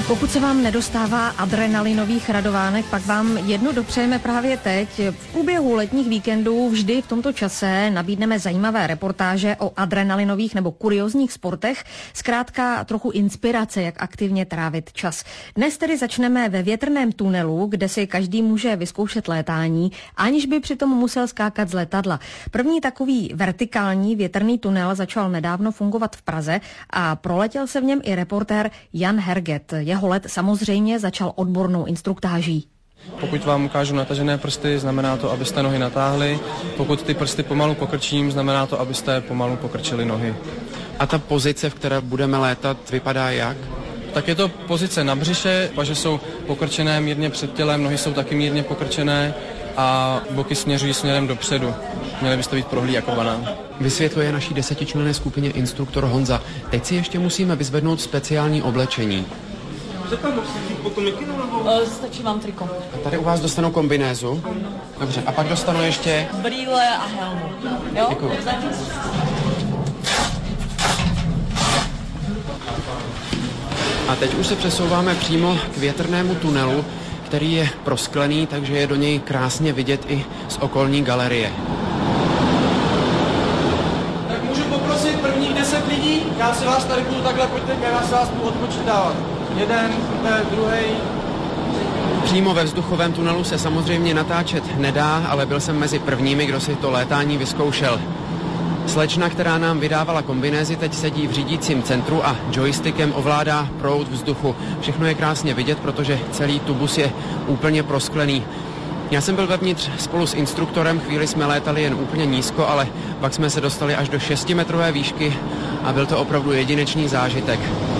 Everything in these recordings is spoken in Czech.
Pokud se vám nedostává adrenalinových radovánek, pak vám jednu dopřejeme právě teď. V průběhu letních víkendů vždy v tomto čase nabídneme zajímavé reportáže o adrenalinových nebo kuriózních sportech, zkrátka trochu inspirace, jak aktivně trávit čas. Dnes tedy začneme ve větrném tunelu, kde si každý může vyzkoušet létání, aniž by přitom musel skákat z letadla. První takový vertikální větrný tunel začal nedávno fungovat v Praze a proletěl se v něm i reportér Jan Herget. Jeho let samozřejmě začal odbornou instruktáží. Pokud vám ukážu natažené prsty, znamená to, abyste nohy natáhli. Pokud ty prsty pomalu pokrčím, znamená to, abyste pomalu pokrčili nohy. A ta pozice, v které budeme létat, vypadá jak? Tak je to pozice na břiše, paže jsou pokrčené mírně před tělem, nohy jsou taky mírně pokrčené a boky směřují směrem dopředu. Měli byste být prohlí jako banán. Vysvětluje naší 10členné skupině instruktor Honza. Teď si ještě musíme vyzvednout speciální oblečení. Stačí vám triko. A tady u vás dostanou kombinézu. Dobře, a pak dostanu ještě... brýle a helmu. Jo? Děkuju. A teď už se přesouváme přímo k větrnému tunelu, který je prosklený, takže je do něj krásně vidět i z okolní galerie. Tak můžu poprosit prvních 10 lidí? Já si vás tady budu takhle, pojďte, já si vás budu odpočítávat. Jeden, druhý. Přímo ve vzduchovém tunelu se samozřejmě natáčet nedá, ale byl jsem mezi prvními, kdo si to létání vyzkoušel. Slečna, která nám vydávala kombinézy, teď sedí v řídícím centru a joystickem ovládá proud vzduchu. Všechno je krásně vidět, protože celý tubus je úplně prosklený. Já jsem byl vevnitř spolu s instruktorem, chvíli jsme létali jen úplně nízko, ale pak jsme se dostali až do 6metrové výšky a byl to opravdu jedinečný zážitek.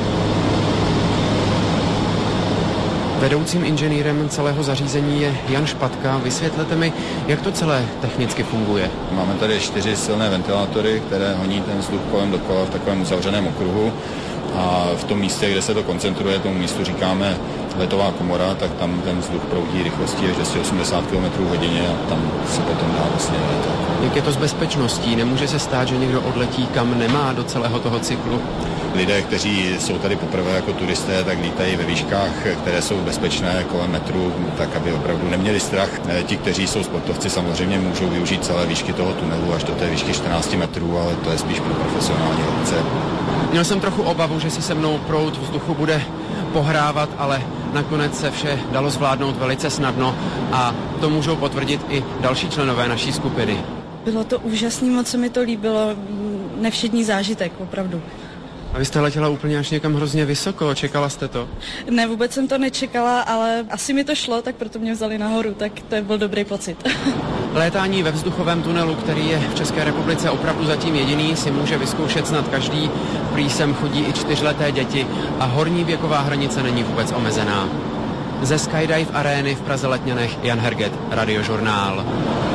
Vedoucím inženýrem celého zařízení je Jan Špatka. Vysvětlete mi, jak to celé technicky funguje. Máme tady 4 silné ventilátory, které honí ten vzduch kolem dokola v takovém uzavřeném okruhu. A v tom místě, kde se to koncentruje, tomu místu říkáme letová komora, tak tam ten vzduch proudí rychlostí až 280 km/h a tam se potom dá vlastně létat. Jak je to s bezpečností? Nemůže se stát, že někdo odletí kam nemá do celého toho cyklu? Lidé, kteří jsou tady poprvé jako turisté, tak lítají ve výškách, které jsou bezpečné kolem metru, tak aby opravdu neměli strach. Ti, kteří jsou sportovci, samozřejmě můžou využít celé výšky toho tunelu až do té výšky 14 metrů, ale to je spíš pro profesionální letce. Měl jsem trochu obavu, že si se mnou proud vzduchu bude pohrávat, ale nakonec se vše dalo zvládnout velice snadno a to můžou potvrdit i další členové naší skupiny. Bylo to úžasný, moc se mi to líbilo, nevšední zážitek, opravdu. A vy jste letěla úplně až někam hrozně vysoko, čekala jste to? Ne, vůbec jsem to nečekala, ale asi mi to šlo, tak proto mě vzali nahoru, tak to byl dobrý pocit. Létání ve vzduchovém tunelu, který je v České republice opravdu zatím jediný, si může vyzkoušet snad každý. Prý sem chodí i 4leté děti a horní věková hranice není vůbec omezená. Ze Skydive arény v Praze Letňanech Jan Herget, Radiožurnál.